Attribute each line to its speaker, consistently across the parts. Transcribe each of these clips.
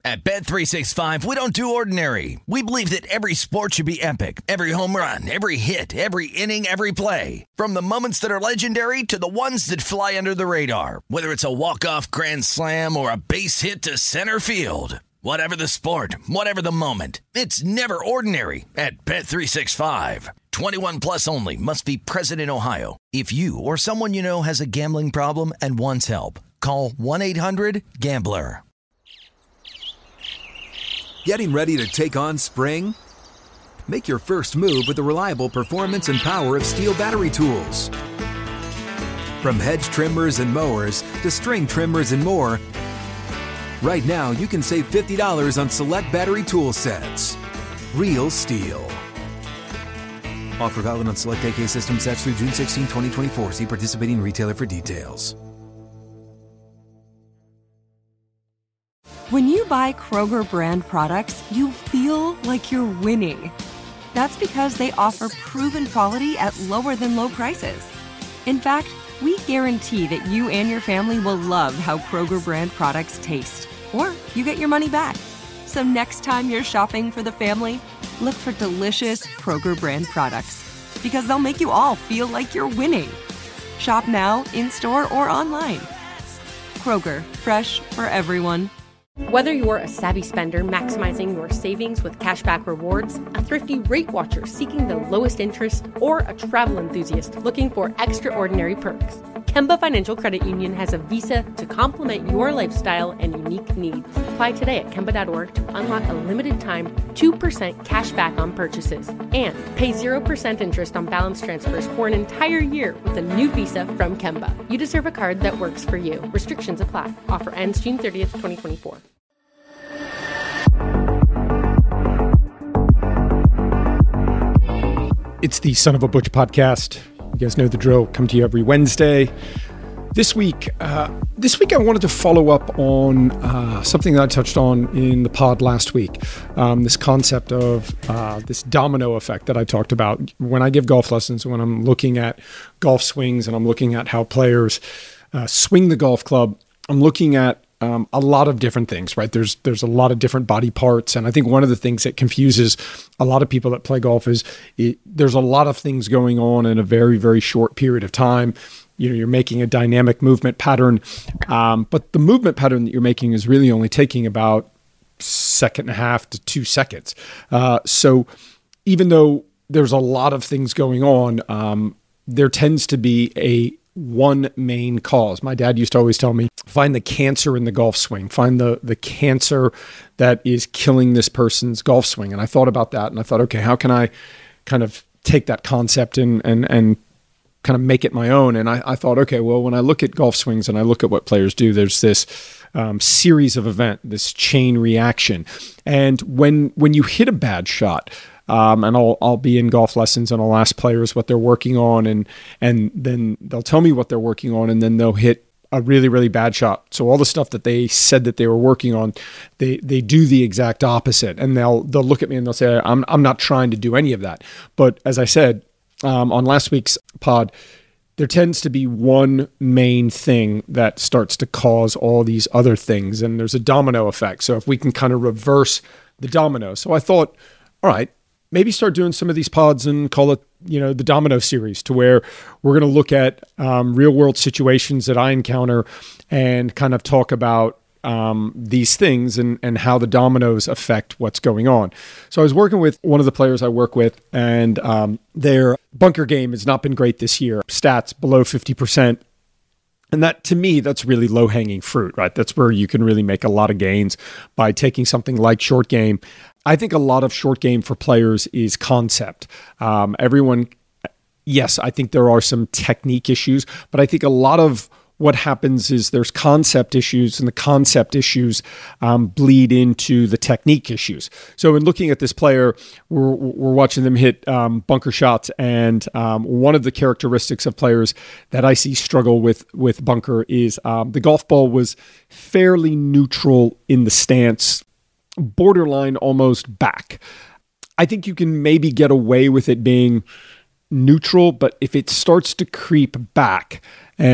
Speaker 1: At Bet365, we don't do ordinary. We believe that every sport should be epic. Every home run, every hit, every inning, every play. From the moments that are legendary to the ones that fly under the radar. Whether it's a walk-off grand slam or a base hit to center field. Whatever the sport, whatever the moment. It's never ordinary at Bet365. 21 plus only. Must be present in Ohio. If you or someone you know has a gambling problem and wants help, call 1-800-GAMBLER.
Speaker 2: Getting ready to take on spring? Make your first move with the reliable performance and power of Steel battery tools. From hedge trimmers and mowers to string trimmers and more, right now you can save $50 on select battery tool sets. Real Steel. Offer valid on select AK system sets through June 16, 2024. See participating retailer for details.
Speaker 3: When you buy Kroger brand products, you feel like you're winning. That's because they offer proven quality at lower than low prices. In fact, we guarantee that you and your family will love how Kroger brand products taste, or you get your money back. So next time you're shopping for the family, look for delicious Kroger brand products, because they'll make you all feel like you're winning. Shop now, in-store, or online. Kroger, fresh for everyone.
Speaker 4: Whether you're a savvy spender maximizing your savings with cashback rewards, a thrifty rate watcher seeking the lowest interest, or a travel enthusiast looking for extraordinary perks, Kemba Financial Credit Union has a visa to complement your lifestyle and unique needs. Apply today at Kemba.org to unlock a limited time 2% cash back on purchases and pay 0% interest on balance transfers for an entire year with a new visa from Kemba. You deserve a card that works for you. Restrictions apply. Offer ends June 30th, 2024.
Speaker 5: It's the Son of a Butch podcast. You guys know the drill. Come to you every Wednesday. This week I wanted to follow up on something that I touched on in the pod last week. This concept of this domino effect that I talked about when I give golf lessons, when I'm looking at golf swings and I'm looking at how players swing the golf club. I'm looking at a lot of different things, right? There's a lot of different body parts. And I think one of the things that confuses a lot of people that play golf is there's a lot of things going on in a very, very short period of time. You know, you're making a dynamic movement pattern, but the movement pattern that you're making is really only taking about 1.5 to 2 seconds. So even though there's a lot of things going on, there tends to be one main cause. My dad used to always tell me, find the cancer in the golf swing, find the cancer that is killing this person's golf swing. And I thought about that and I thought, okay, how can I kind of take that concept and kind of make it my own? And I thought, okay, well, when I look at golf swings and I look at what players do, there's this series of event, this chain reaction. And when you hit a bad shot, and I'll be in golf lessons and I'll ask players what they're working on, and then they'll tell me what they're working on, and then they'll hit a really, really bad shot. So all the stuff that they said that they were working on, they do the exact opposite. And they'll look at me and they'll say, I'm not trying to do any of that. But as I said on last week's pod, there tends to be one main thing that starts to cause all these other things, and there's a domino effect. So if we can kind of reverse the domino. So I thought, all right, maybe start doing some of these pods and call it, the domino series, to where we're going to look at real world situations that I encounter and kind of talk about these things and how the dominoes affect what's going on. So I was working with one of the players I work with, and their bunker game has not been great this year. Stats below 50%. And that, to me, that's really low-hanging fruit, right? That's where you can really make a lot of gains by taking something like short game. I think a lot of short game for players is concept. Yes, I think there are some technique issues, but I think a lot of what happens is there's concept issues, and the concept issues bleed into the technique issues. So in looking at this player, we're watching them hit bunker shots, and one of the characteristics of players that I see struggle with bunker is the golf ball was fairly neutral in the stance, borderline almost back. I think you can maybe get away with it being neutral, but if it starts to creep back, and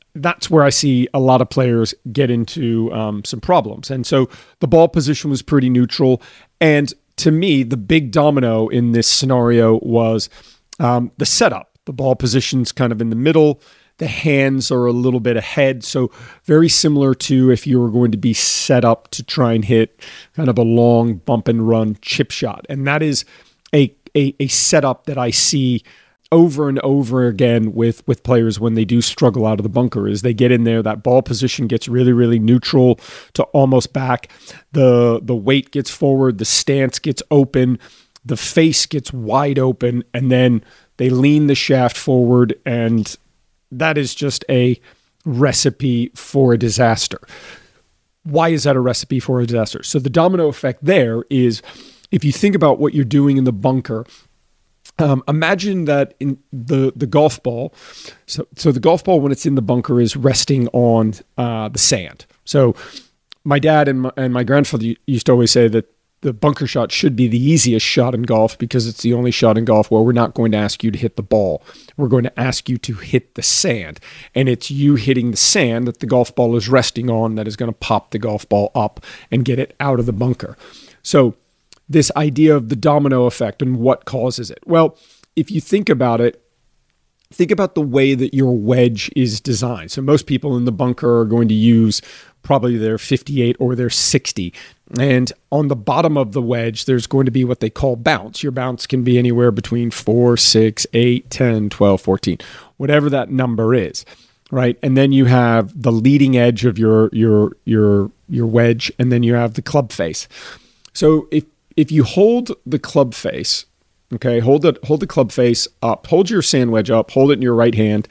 Speaker 5: that's where I see a lot of players get into some problems. And so the ball position was pretty neutral. And to me, the big domino in this scenario was the setup. The ball position's kind of in the middle. The hands are a little bit ahead. So very similar to if you were going to be set up to try and hit kind of a long bump and run chip shot. And that is a setup that I see over and over again with players when they do struggle out of the bunker. Is they get in there, that ball position gets really, really neutral to almost back. The weight gets forward, the stance gets open, the face gets wide open, and then they lean the shaft forward, and that is just a recipe for a disaster. Why is that a recipe for a disaster? So the domino effect there is, if you think about what you're doing in the bunker, imagine that in the golf ball, so the golf ball when it's in the bunker is resting on the sand. So my dad and my grandfather used to always say that the bunker shot should be the easiest shot in golf because it's the only shot in golf where we're not going to ask you to hit the ball. We're going to ask you to hit the sand. And it's you hitting the sand that the golf ball is resting on that is going to pop the golf ball up and get it out of the bunker. So this idea of the domino effect and what causes it. Well, if you think about it, think about the way that your wedge is designed. So most people in the bunker are going to use probably their 58 or their 60. And on the bottom of the wedge, there's going to be what they call bounce. Your bounce can be anywhere between 4, 6, 8, 10, 12, 14, whatever that number is, right? And then you have the leading edge of your wedge, and then you have the club face. So if you hold the club face, okay, hold the club face up, hold your sand wedge up, hold it in your right hand,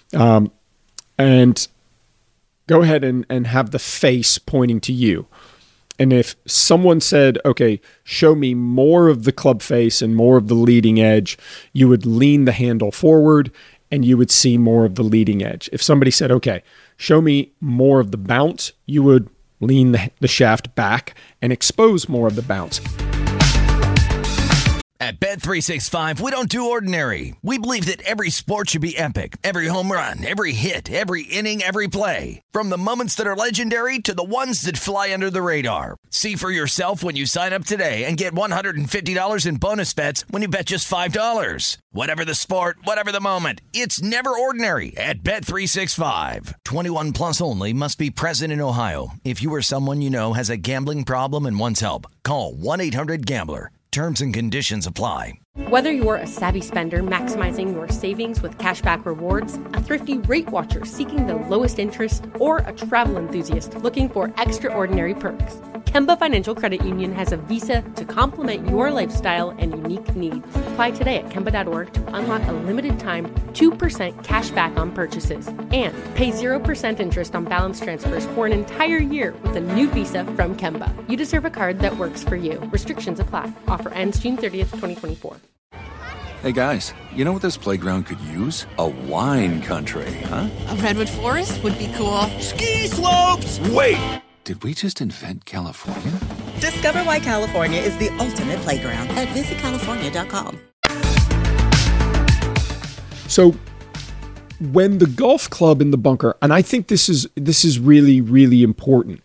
Speaker 5: and go ahead and have the face pointing to you. And if someone said, okay, show me more of the club face and more of the leading edge, you would lean the handle forward and you would see more of the leading edge. If somebody said, okay, show me more of the bounce, you would lean the shaft back and expose more of the bounce.
Speaker 1: At Bet365, we don't do ordinary. We believe that every sport should be epic. Every home run, every hit, every inning, every play. From the moments that are legendary to the ones that fly under the radar. See for yourself when you sign up today and get $150 in bonus bets when you bet just $5. Whatever the sport, whatever the moment, it's never ordinary at Bet365. 21 plus only. Must be present in Ohio. If you or someone you know has a gambling problem and wants help, call 1-800-GAMBLER. Terms and conditions apply.
Speaker 4: Whether you're a savvy spender maximizing your savings with cashback rewards, a thrifty rate watcher seeking the lowest interest, or a travel enthusiast looking for extraordinary perks, Kemba Financial Credit Union has a visa to complement your lifestyle and unique needs. Apply today at Kemba.org to unlock a limited time 2% cash back on purchases and pay 0% interest on balance transfers for an entire year with a new visa from Kemba. You deserve a card that works for you. Restrictions apply. Offer ends June 30th, 2024.
Speaker 6: Hey guys, you know what this playground could use? A wine country, huh?
Speaker 7: A redwood forest would be cool.
Speaker 6: Ski slopes! Wait! Did we just invent California?
Speaker 8: Discover why California is the ultimate playground at visitcalifornia.com.
Speaker 5: So when the golf club in the bunker, and I think this is really, really important.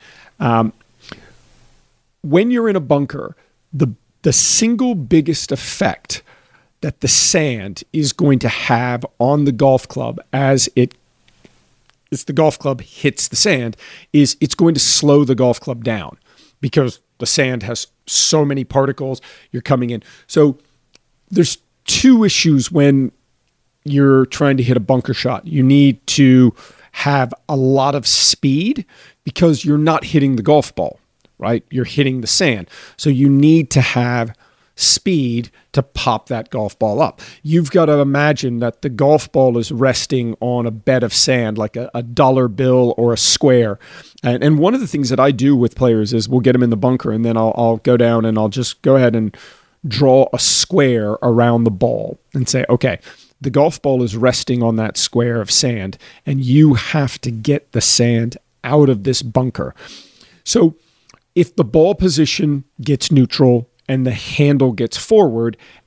Speaker 5: When you're in a bunker, the single biggest effect that the sand is going to have on the golf club as the golf club hits the sand is it's going to slow the golf club down because the sand has so many particles. You're coming in. So there's two issues when you're trying to hit a bunker shot. You need to have a lot of speed because you're not hitting the golf ball, right? You're hitting the sand. So you need to have speed to pop that golf ball up. You've got to imagine that the golf ball is resting on a bed of sand, like a dollar bill or a square. And one of the things that I do with players is we'll get them in the bunker and then I'll go down and I'll just go ahead and draw a square around the ball and say, okay, the golf ball is resting on that square of sand and you have to get the sand out of this bunker. So if the ball position gets neutral and the handle gets forward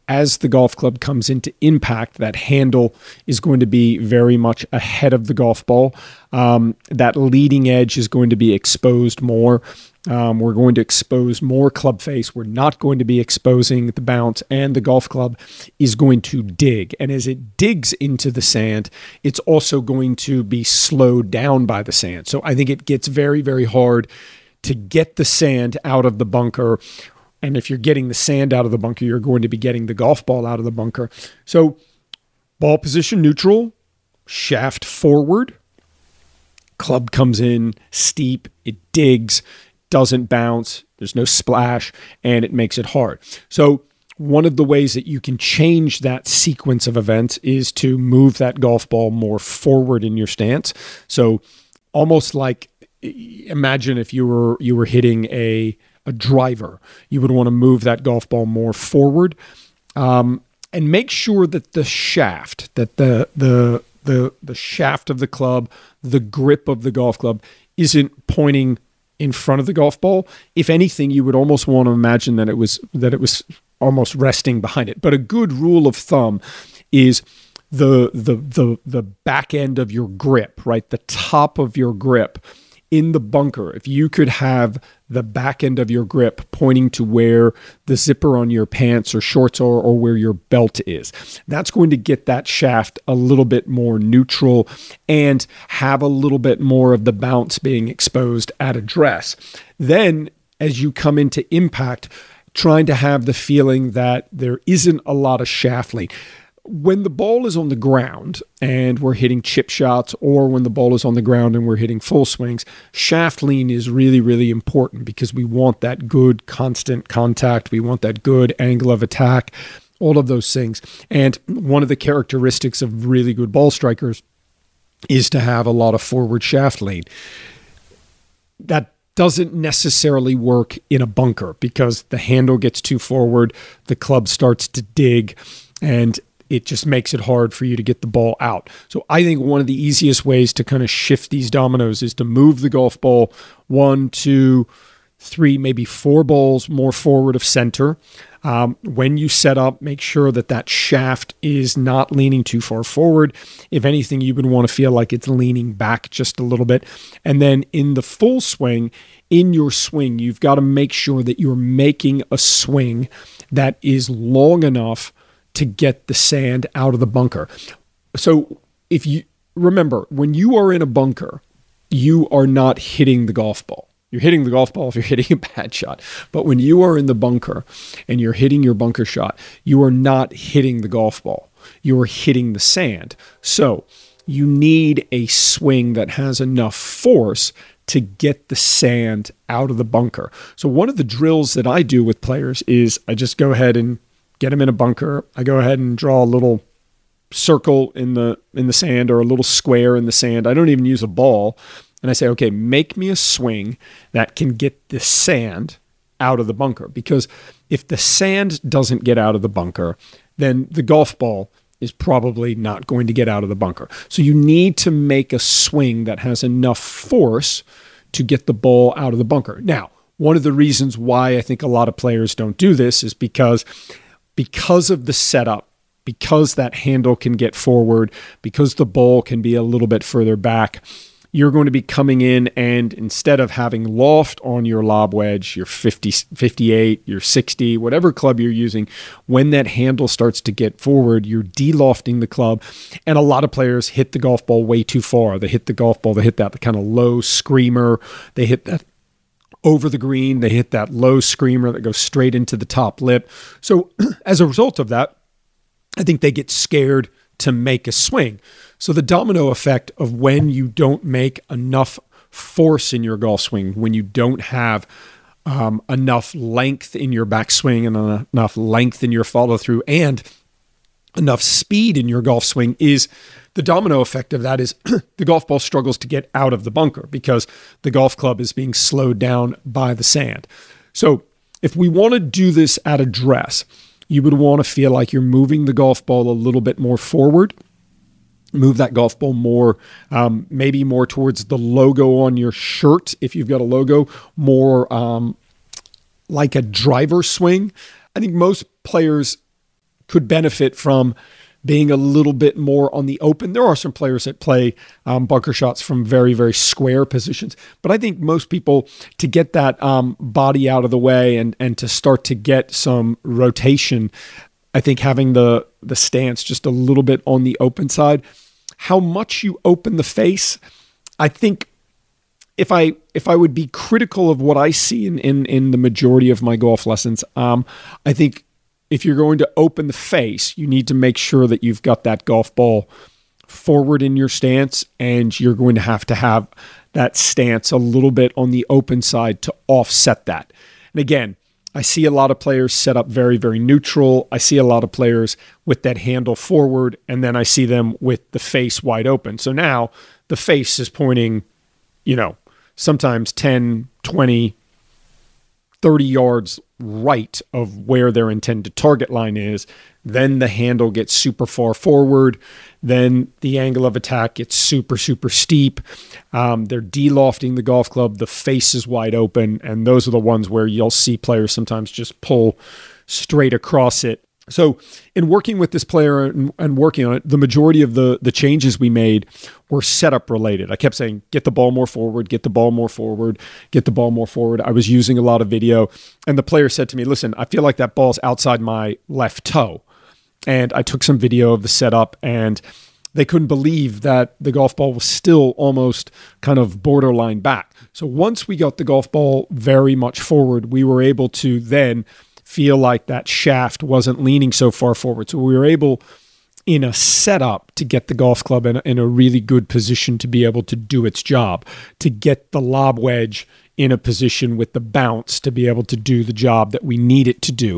Speaker 5: as the golf club comes into impact, that handle is going to be very much ahead of the golf ball. That leading edge is going to be exposed more. We're going to expose more club face. We're not going to be exposing the bounce, and the golf club is going to dig. And as it digs into the sand, it's also going to be slowed down by the sand. So I think it gets very, very hard to get the sand out of the bunker. And if you're getting the sand out of the bunker, you're going to be getting the golf ball out of the bunker. So ball position neutral, shaft forward, club comes in steep, it digs, doesn't bounce, there's no splash, and it makes it hard. So one of the ways that you can change that sequence of events is to move that golf ball more forward in your stance. So almost like, imagine if you were hitting a driver, you would want to move that golf ball more forward, and make sure that the shaft, that the shaft of the club, the grip of the golf club isn't pointing in front of the golf ball. If anything, you would almost want to imagine that it was almost resting behind it. But a good rule of thumb is the back end of your grip, right? The top of your grip in the bunker. If you could have the back end of your grip pointing to where the zipper on your pants or shorts are, or where your belt is, that's going to get that shaft a little bit more neutral and have a little bit more of the bounce being exposed at address. Then as you come into impact, trying to have the feeling that there isn't a lot of shaft lean. When the ball is on the ground and we're hitting chip shots, or when the ball is on the ground and we're hitting full swings, shaft lean is really, really important because we want that good constant contact. We want that good angle of attack, all of those things. And one of the characteristics of really good ball strikers is to have a lot of forward shaft lean. That doesn't necessarily work in a bunker because the handle gets too forward, the club starts to dig, and it just makes it hard for you to get the ball out. So I think one of the easiest ways to kind of shift these dominoes is to move the golf ball 1, 2, 3, maybe 4 balls more forward of center. When you set up, make sure that that shaft is not leaning too far forward. If anything, you would want to feel like it's leaning back just a little bit. And then in the full swing, in your swing, you've got to make sure that you're making a swing that is long enough to get the sand out of the bunker. So if you remember, when you are in a bunker, you are not hitting the golf ball. You're hitting the golf ball if you're hitting a bad shot. But when you are in the bunker and you're hitting your bunker shot, you are not hitting the golf ball. You are hitting the sand. So you need a swing that has enough force to get the sand out of the bunker. So one of the drills that I do with players is I just go ahead and get them in a bunker. I go ahead and draw a little circle in the sand, or a little square in the sand. I don't even use a ball. And I say, okay, make me a swing that can get the sand out of the bunker. Because if the sand doesn't get out of the bunker, then the golf ball is probably not going to get out of the bunker. So you need to make a swing that has enough force to get the ball out of the bunker. Now, one of the reasons why I think a lot of players don't do this is because of the setup, because that handle can get forward, because the ball can be a little bit further back, you're going to be coming in, and instead of having loft on your lob wedge, your 50, 58, your 60, whatever club you're using, when that handle starts to get forward, you're de-lofting the club. And a lot of players hit the golf ball way too far. They hit the golf ball, they hit that kind of low screamer, they hit that over the green, they hit that low screamer that goes straight into the top lip. So as a result of that, I think they get scared to make a swing. So the domino effect of when you don't make enough force in your golf swing, when you don't have enough length in your backswing and enough length in your follow through and enough speed in your golf swing, is the domino effect of that is the golf ball struggles to get out of the bunker because the golf club is being slowed down by the sand. So if we want to do this at address, you would want to feel like you're moving the golf ball a little bit more forward. Move that golf ball more, maybe more towards the logo on your shirt. If you've got a logo, more like a driver swing. I think most players could benefit from being a little bit more on the open. There are some players that play bunker shots from very, very square positions. But I think most people, to get that body out of the way and to start to get some rotation, I think having the stance just a little bit on the open side. How much you open the face, I think if I would be critical of what I see in the majority of my golf lessons, I think if you're going to open the face, you need to make sure that you've got that golf ball forward in your stance, and you're going to have that stance a little bit on the open side to offset that. And again, I see a lot of players set up very, very neutral. I see a lot of players with that handle forward, and then I see them with the face wide open. So now the face is pointing, sometimes 10, 20, 30 yards right of where their intended target line is. Then the handle gets super far forward. Then the angle of attack gets super, super steep. They're de-lofting the golf club. The face is wide open. And those are the ones where you'll see players sometimes just pull straight across it. So in working with this player and working on it, the majority of the changes we made were setup related. I kept saying, get the ball more forward, get the ball more forward, get the ball more forward. I was using a lot of video. And the player said to me, listen, I feel like that ball's outside my left toe. And I took some video of the setup, and they couldn't believe that the golf ball was still almost kind of borderline back. So once we got the golf ball very much forward, we were able to then feel like that shaft wasn't leaning so far forward. So we were able, in a setup, to get the golf club in a really good position to be able to do its job, to get the lob wedge in a position with the bounce to be able to do the job that we need it to do.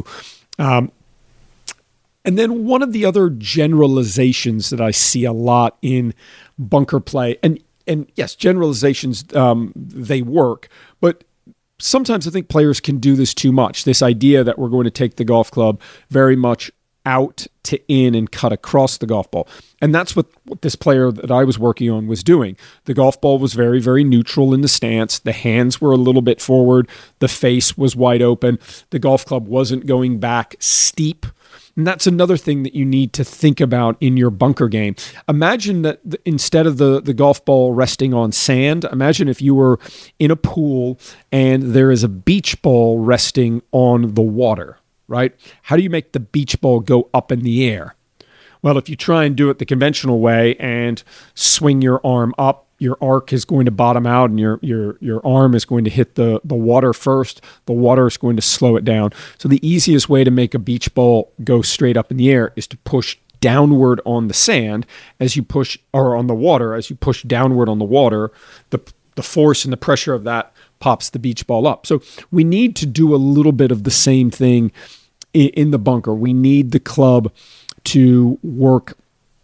Speaker 5: And then one of the other generalizations that I see a lot in bunker play, and yes, generalizations, they work, but sometimes I think players can do this too much. This idea that we're going to take the golf club very much out to in and cut across the golf ball. And that's what this player that I was working on was doing. The golf ball was very, very neutral in the stance. The hands were a little bit forward. The face was wide open. The golf club wasn't going back steep. And that's another thing that you need to think about in your bunker game. Imagine that instead of the golf ball resting on sand, imagine if you were in a pool and there is a beach ball resting on the water, right? How do you make the beach ball go up in the air? Well, if you try and do it the conventional way and swing your arm up, your arc is going to bottom out and your arm is going to hit the water first. The water is going to slow it down. So the easiest way to make a beach ball go straight up in the air is to push downward on the sand as you push, or on the water, as you push downward on the water, the force and the pressure of that pops the beach ball up. So we need to do a little bit of the same thing in the bunker. We need the club to work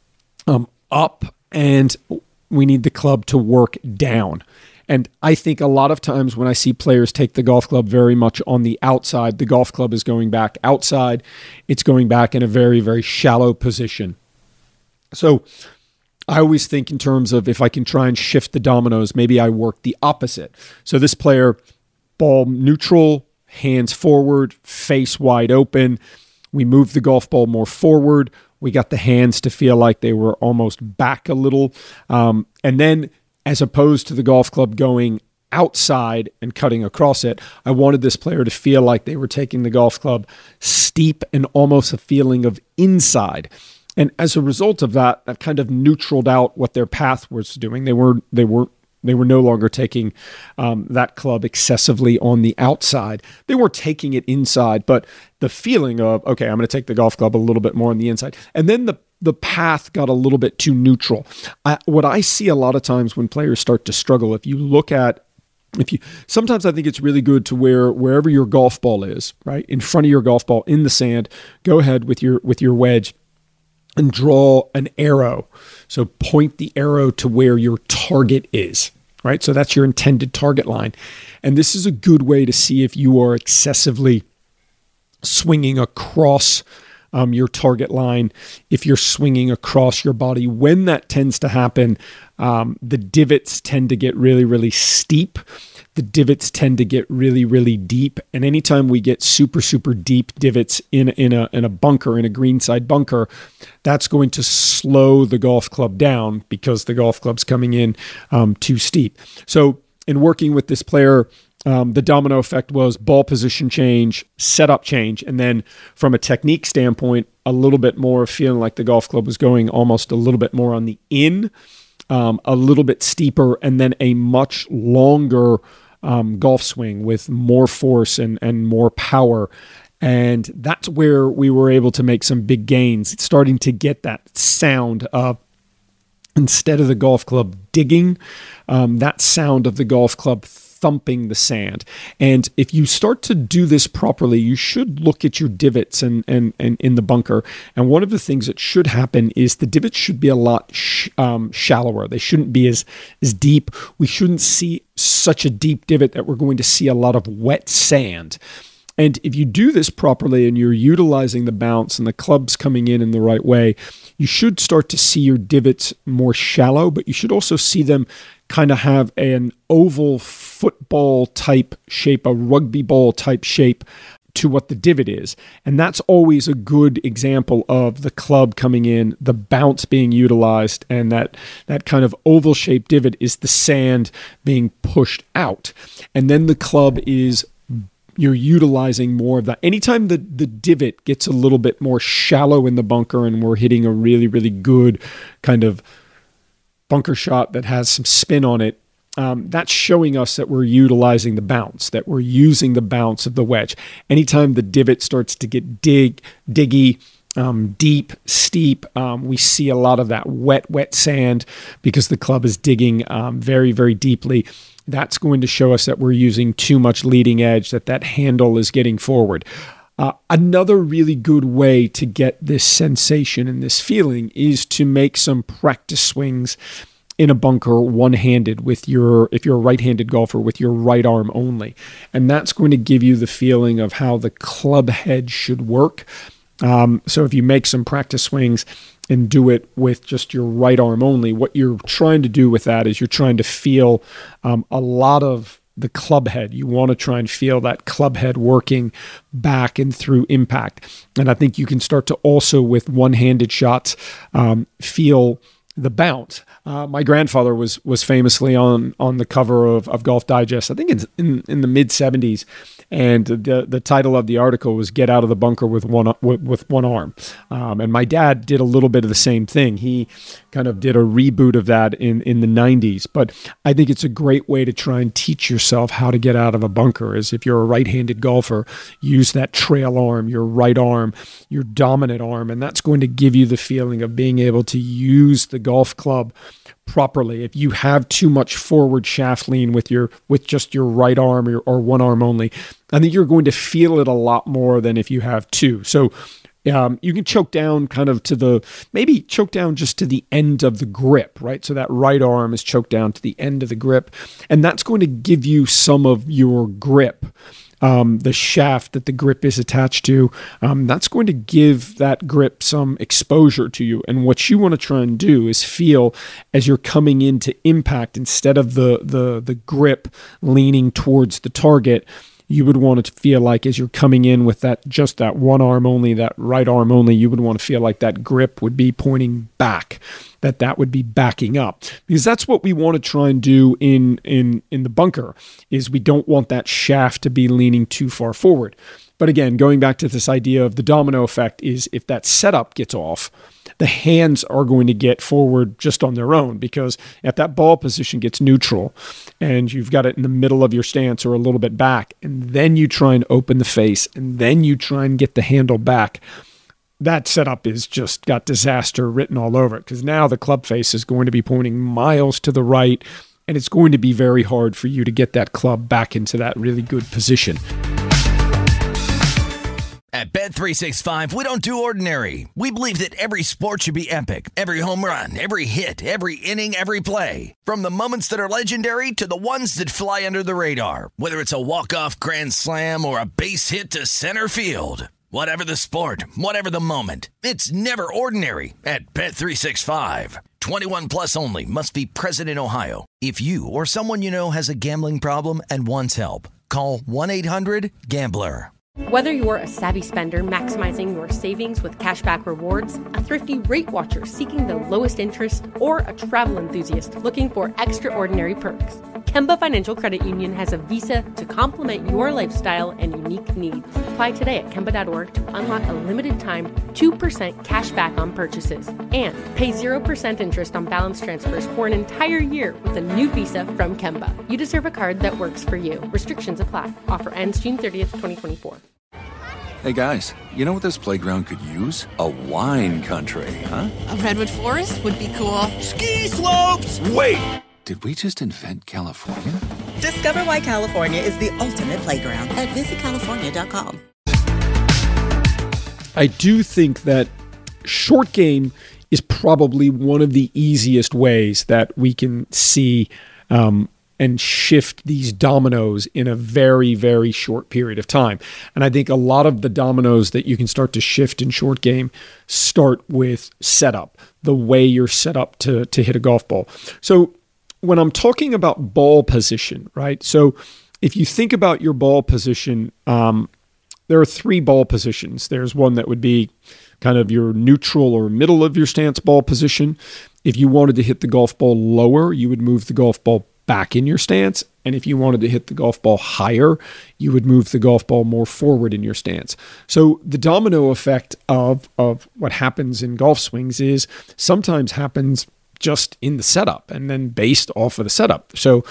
Speaker 5: up, and we need the club to work down. And I think a lot of times when I see players take the golf club very much on the outside, the golf club is going back outside. It's going back in a very, very shallow position. So I always think in terms of, if I can try and shift the dominoes, maybe I work the opposite. So this player, ball neutral, hands forward, face wide open. We move the golf ball more forward. We got the hands to feel like they were almost back a little. And then, as opposed to the golf club going outside and cutting across it, I wanted this player to feel like they were taking the golf club steep and almost a feeling of inside. And as a result of that, that kind of neutraled out what their path was doing. They were no longer taking that club excessively on the outside. They were taking it inside, but the feeling of, okay, I'm going to take the golf club a little bit more on the inside. And then the path got a little bit too neutral. What I see a lot of times when players start to struggle, sometimes I think it's really good to wherever your golf ball is, right, in front of your golf ball in the sand, go ahead with your wedge and draw an arrow. So point the arrow to where your target is, right? So that's your intended target line. And this is a good way to see if you are excessively swinging across your target line if you're swinging across your body. When that tends to happen, the divots tend to get really, really steep. The divots tend to get really, really deep. And anytime we get super, super deep divots in a bunker, in a greenside bunker, that's going to slow the golf club down because the golf club's coming in too steep. So in working with this player, the domino effect was ball position change, setup change, and then from a technique standpoint, a little bit more feeling like the golf club was going almost a little bit more on the in, a little bit steeper, and then a much longer golf swing with more force and more power. And that's where we were able to make some big gains. It's starting to get that sound of, instead of the golf club digging, that sound of the golf club thumping the sand. And if you start to do this properly, you should look at your divots and in the bunker. And one of the things that should happen is the divots should be a lot shallower. They shouldn't be as deep. We shouldn't see such a deep divot that we're going to see a lot of wet sand. And if you do this properly and you're utilizing the bounce and the club's coming in the right way, you should start to see your divots more shallow, but you should also see them kind of have an oval football type shape, a rugby ball type shape to what the divot is. And that's always a good example of the club coming in, the bounce being utilized, and that kind of oval shaped divot is the sand being pushed out. And then the club is, you're utilizing more of that. Anytime the divot gets a little bit more shallow in the bunker and we're hitting a really, really good kind of bunker shot that has some spin on it, that's showing us that we're utilizing the bounce, that we're using the bounce of the wedge. Anytime the divot starts to get diggy, deep, steep, we see a lot of that wet sand because the club is digging very, very deeply. That's going to show us that we're using too much leading edge, that handle is getting forward. Another really good way to get this sensation and this feeling is to make some practice swings in a bunker one-handed if you're a right-handed golfer, with your right arm only. And that's going to give you the feeling of how the club head should work. So if you make some practice swings and do it with just your right arm only, what you're trying to do with that is you're trying to feel a lot of the club head. You want to try and feel that club head working back and through impact. And I think you can start to also, with one-handed shots, feel the bounce. My grandfather was famously on the cover of Golf Digest, I think in the mid-'70s, and the title of the article was "Get Out of the Bunker with one arm." And my dad did a little bit of the same thing. He kind of did a reboot of that in the 90s. But I think it's a great way to try and teach yourself how to get out of a bunker. Is if you're a right-handed golfer, use that trail arm, your right arm, your dominant arm, and that's going to give you the feeling of being able to use the golf club properly. If you have too much forward shaft lean with just your right arm or one arm only, I think you're going to feel it a lot more than if you have two. So you can choke down choke down just to the end of the grip, right? So that right arm is choked down to the end of the grip, and that's going to give you some of your grip. The shaft that the grip is attached to, that's going to give that grip some exposure to you. And what you want to try and do is feel as you're coming into impact, instead of the grip leaning towards the target, you would want to feel like as you're coming in with that one arm only, that right arm only, you would want to feel like that grip would be pointing back, that would be backing up. Because that's what we want to try and do in the bunker, is we don't want that shaft to be leaning too far forward. But again, going back to this idea of the domino effect, is if that setup gets off, the hands are going to get forward just on their own, because if that ball position gets neutral and you've got it in the middle of your stance or a little bit back, and then you try and open the face and then you try and get the handle back, that setup is just got disaster written all over it, because now the club face is going to be pointing miles to the right, and it's going to be very hard for you to get that club back into that really good position.
Speaker 1: At Bet365, we don't do ordinary. We believe that every sport should be epic. Every home run, every hit, every inning, every play. From the moments that are legendary to the ones that fly under the radar. Whether it's a walk-off grand slam or a base hit to center field. Whatever the sport, whatever the moment, it's never ordinary at Bet365. 21 plus only. Must be present in Ohio. If you or someone you know has a gambling problem and wants help, call 1-800-GAMBLER.
Speaker 4: Whether you're a savvy spender maximizing your savings with cashback rewards, a thrifty rate watcher seeking the lowest interest, or a travel enthusiast looking for extraordinary perks, Kemba Financial Credit Union has a visa to complement your lifestyle and unique needs. Apply today at Kemba.org to unlock a limited time 2% cash back on purchases and pay 0% interest on balance transfers for an entire year with a new visa from Kemba. You deserve a card that works for you. Restrictions apply. Offer ends June 30th, 2024.
Speaker 6: Hey guys, you know what this playground could use? A wine country, huh?
Speaker 7: A redwood forest would be cool.
Speaker 1: Ski slopes!
Speaker 6: Wait! Did we just invent California?
Speaker 8: Discover why California is the ultimate playground at visitcalifornia.com.
Speaker 5: I do think that short game is probably one of the easiest ways that we can see and shift these dominoes in a very, very short period of time. And I think a lot of the dominoes that you can start to shift in short game start with setup, the way you're set up to hit a golf ball. So when I'm talking about ball position, right? So if you think about your ball position, there are three ball positions. There's one that would be kind of your neutral or middle of your stance ball position. If you wanted to hit the golf ball lower, you would move the golf ball back in your stance. And if you wanted to hit the golf ball higher, you would move the golf ball more forward in your stance. So the domino effect of what happens in golf swings is sometimes happens just in the setup and then based off of the setup. So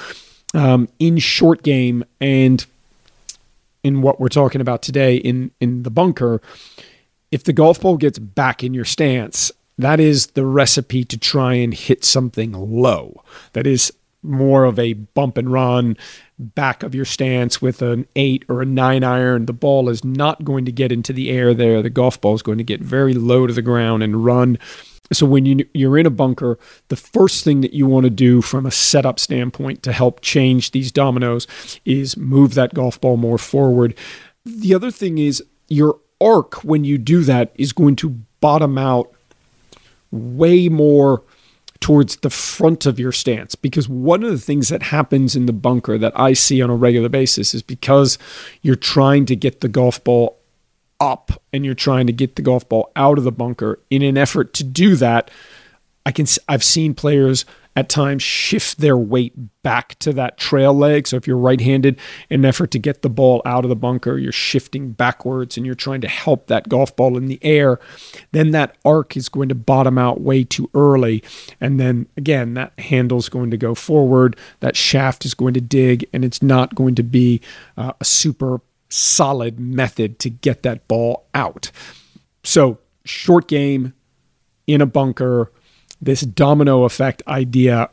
Speaker 5: in short game and in what we're talking about today in the bunker, if the golf ball gets back in your stance, that is the recipe to try and hit something low. That is more of a bump and run back of your stance with an 8 or a 9 iron. The ball is not going to get into the air there. The golf ball is going to get very low to the ground and run. So when you're in a bunker, the first thing that you want to do from a setup standpoint to help change these dominoes is move that golf ball more forward. The other thing is your arc, when you do that, is going to bottom out way more towards the front of your stance, because one of the things that happens in the bunker that I see on a regular basis is because you're trying to get the golf ball up and you're trying to get the golf ball out of the bunker. In an effort to do that, I've seen players at times shift their weight back to that trail leg. So if you're right-handed, in an effort to get the ball out of the bunker, you're shifting backwards and you're trying to help that golf ball in the air, then that arc is going to bottom out way too early. And then again, that handle's going to go forward, that shaft is going to dig, and it's not going to be a super solid method to get that ball out. So short game in a bunker, this domino effect idea,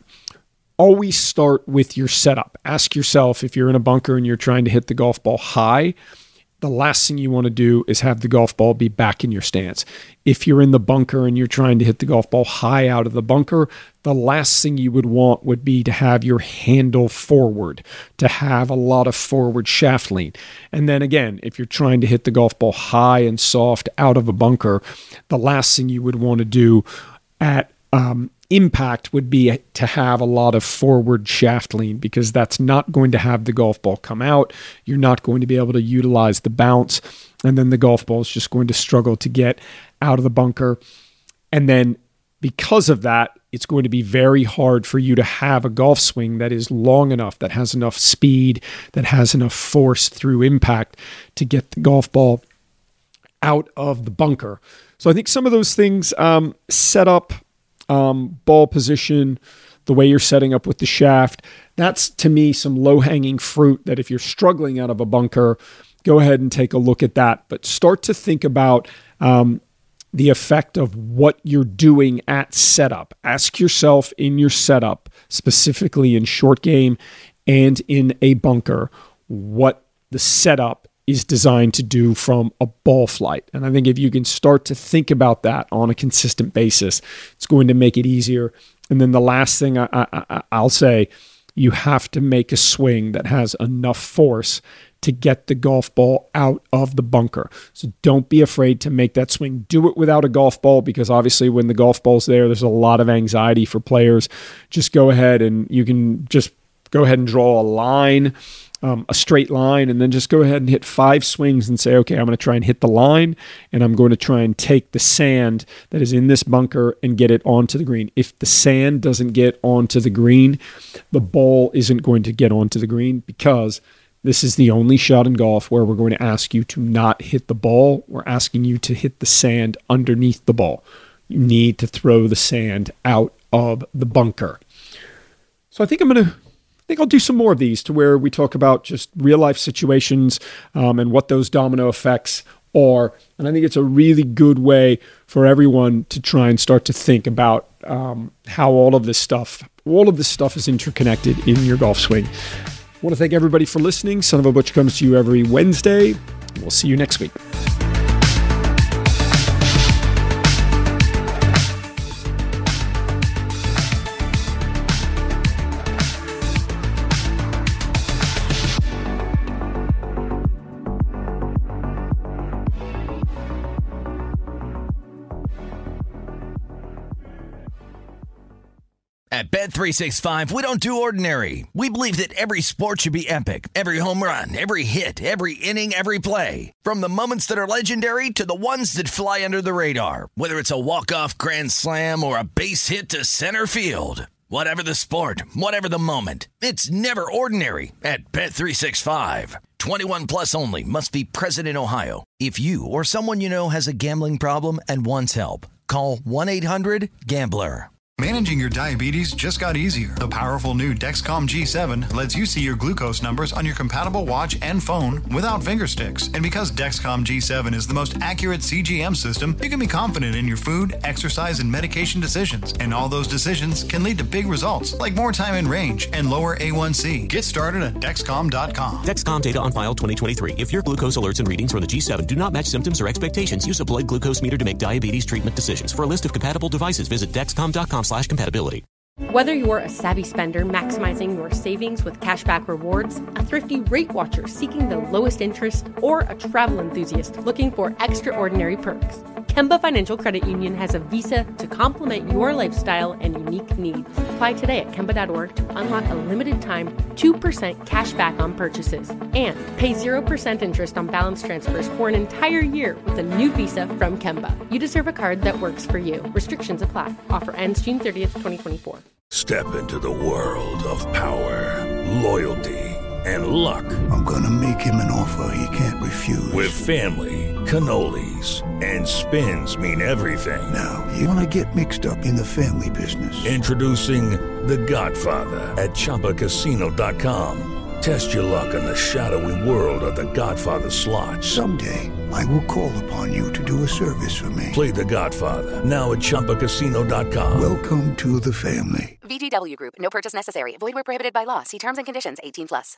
Speaker 5: always start with your setup. Ask yourself, if you're in a bunker and you're trying to hit the golf ball high, the last thing you want to do is have the golf ball be back in your stance. If you're in the bunker and you're trying to hit the golf ball high out of the bunker, the last thing you would want would be to have your handle forward, to have a lot of forward shaft lean. And then again, if you're trying to hit the golf ball high and soft out of a bunker, the last thing you would want to do at impact would be to have a lot of forward shaft lean, because that's not going to have the golf ball come out. You're not going to be able to utilize the bounce, and then the golf ball is just going to struggle to get out of the bunker. And then because of that, it's going to be very hard for you to have a golf swing that is long enough, that has enough speed, that has enough force through impact to get the golf ball out of the bunker. So I think some of those things, set up, ball position, the way you're setting up with the shaft, that's to me some low-hanging fruit that if you're struggling out of a bunker, go ahead and take a look at that. But start to think about the effect of what you're doing at setup. Ask yourself in your setup, specifically in short game and in a bunker, what the setup is designed to do from a ball flight. And I think if you can start to think about that on a consistent basis, it's going to make it easier. And then the last thing I'll say, you have to make a swing that has enough force to get the golf ball out of the bunker. So don't be afraid to make that swing. Do it without a golf ball, because obviously when the golf ball's there's a lot of anxiety for players. Just go ahead and you can just go ahead and draw a line, a straight line, and then just go ahead and hit 5 swings and say, okay, I'm going to try and hit the line, and I'm going to try and take the sand that is in this bunker and get it onto the green. If the sand doesn't get onto the green, the ball isn't going to get onto the green, because this is the only shot in golf where we're going to ask you to not hit the ball. We're asking you to hit the sand underneath the ball. You need to throw the sand out of the bunker. So I think I'll do some more of these, to where we talk about just real life situations and what those domino effects are. And I think it's a really good way for everyone to try and start to think about how all of this stuff is interconnected in your golf swing. I want to thank everybody for listening. Son of a Butch comes to you every Wednesday. We'll see you next week.
Speaker 1: At Bet365, we don't do ordinary. We believe that every sport should be epic. Every home run, every hit, every inning, every play. From the moments that are legendary to the ones that fly under the radar. Whether it's a walk-off grand slam or a base hit to center field. Whatever the sport, whatever the moment. It's never ordinary at Bet365. 21 plus only. Must be present in Ohio. If you or someone you know has a gambling problem and wants help, call 1-800-GAMBLER.
Speaker 9: Managing your diabetes just got easier. The powerful new Dexcom G7 lets you see your glucose numbers on your compatible watch and phone without finger sticks. And because Dexcom G7 is the most accurate CGM system, you can be confident in your food, exercise, and medication decisions. And all those decisions can lead to big results, like more time in range and lower A1C. Get started at Dexcom.com.
Speaker 10: Dexcom data on file 2023. If your glucose alerts and readings from the G7 do not match symptoms or expectations, use a blood glucose meter to make diabetes treatment decisions. For a list of compatible devices, visit Dexcom.com/compatibility.
Speaker 4: Whether you're a savvy spender maximizing your savings with cashback rewards, a thrifty rate watcher seeking the lowest interest, or a travel enthusiast looking for extraordinary perks, Kemba Financial Credit Union has a visa to complement your lifestyle and unique needs. Apply today at Kemba.org to unlock a limited time 2% cash back on purchases and pay 0% interest on balance transfers for an entire year with a new visa from Kemba. You deserve a card that works for you. Restrictions apply. Offer ends June 30th, 2024.
Speaker 11: Step into the world of power, loyalty, and luck.
Speaker 12: I'm gonna make him an offer he can't refuse.
Speaker 11: With family, cannolis, and spins mean everything.
Speaker 12: Now, you wanna get mixed up in the family business.
Speaker 11: Introducing The Godfather at ChumbaCasino.com. Test your luck in the shadowy world of The Godfather slot.
Speaker 12: Someday, I will call upon you to do a service for me.
Speaker 11: Play The Godfather, now at ChumbaCasino.com.
Speaker 12: Welcome to the family.
Speaker 13: VGW Group. No purchase necessary. Void where prohibited by law. See terms and conditions. 18+.